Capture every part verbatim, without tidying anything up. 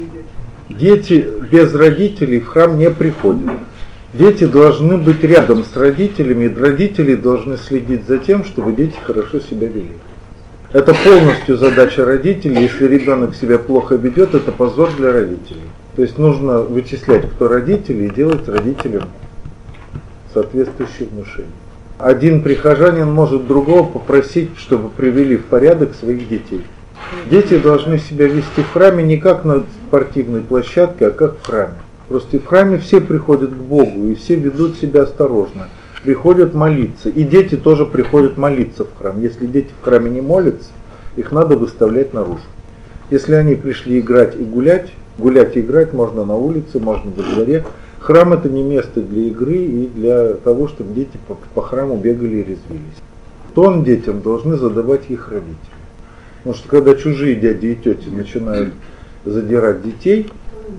Дети без родителей в храм не приходят. Дети должны быть рядом с родителями, и родители должны следить за тем, чтобы дети хорошо себя вели. Это полностью задача родителей. Если ребенок себя плохо ведет, это позор для родителей. То есть нужно вычислять, кто родители, и делать родителям соответствующее внушение. Один прихожанин может другого попросить, чтобы привели в порядок своих детей. Дети должны себя вести в храме не как на спортивной площадке, а как в храме. Просто в храме все приходят к Богу, и все ведут себя осторожно. Приходят молиться. И дети тоже приходят молиться в храм. Если дети в храме не молятся, их надо выставлять наружу. Если они пришли играть и гулять, гулять и играть можно на улице, можно во дворе. Храм это не место для игры и для того, чтобы дети по, по храму бегали и резвились. Тон детям должны задавать их родители. Потому что когда чужие дяди и тети начинают задирать детей,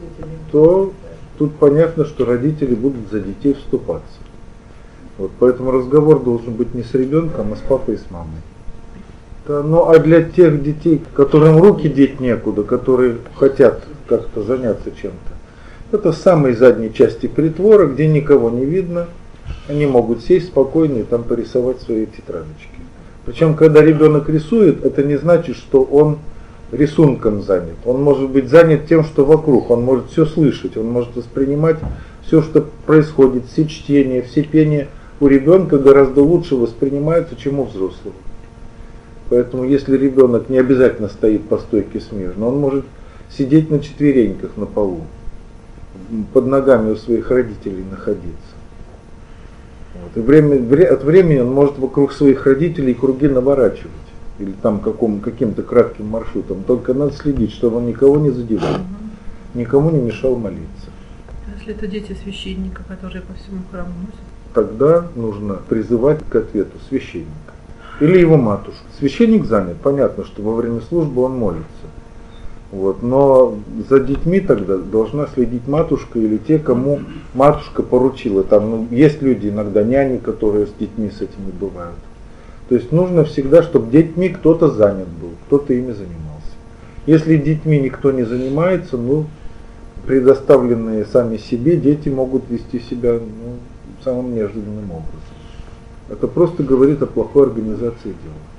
то тут понятно, что родители будут за детей вступаться. Вот, поэтому разговор должен быть не с ребенком, а с папой и с мамой. Да, ну а для тех детей, которым руки деть некуда, которые хотят как-то заняться чем-то, это в самой задней части притвора, где никого не видно, они могут сесть спокойно и там порисовать свои тетрадочки. Причем, когда ребенок рисует, это не значит, что он рисунком занят. Он может быть занят тем, что вокруг, он может все слышать, он может воспринимать все, что происходит, все чтения, все пения у ребенка гораздо лучше воспринимаются, чем у взрослого. Поэтому если ребенок не обязательно стоит по стойке смирно, он может сидеть на четвереньках на полу, под ногами у своих родителей находиться. Вот. И время, от времени он может вокруг своих родителей круги наворачивать. Или там каком, каким-то кратким маршрутом. Только надо следить, чтобы он никого не задевал, угу. никому не мешал молиться. Если это дети священника, которые по всему храму носят? Тогда нужно призывать к ответу священника. Или его матушку. Священник занят, понятно, что во время службы он молится. Вот. Но за детьми тогда должна следить матушка или те, кому матушка поручила. Там, ну, есть люди, иногда няни, которые с детьми с этими бывают. То есть нужно всегда, чтобы детьми кто-то занят был, кто-то ими занимался. Если детьми никто не занимается, ну, предоставленные сами себе, дети могут вести себя ну, самым неожиданным образом. Это просто говорит о плохой организации дела.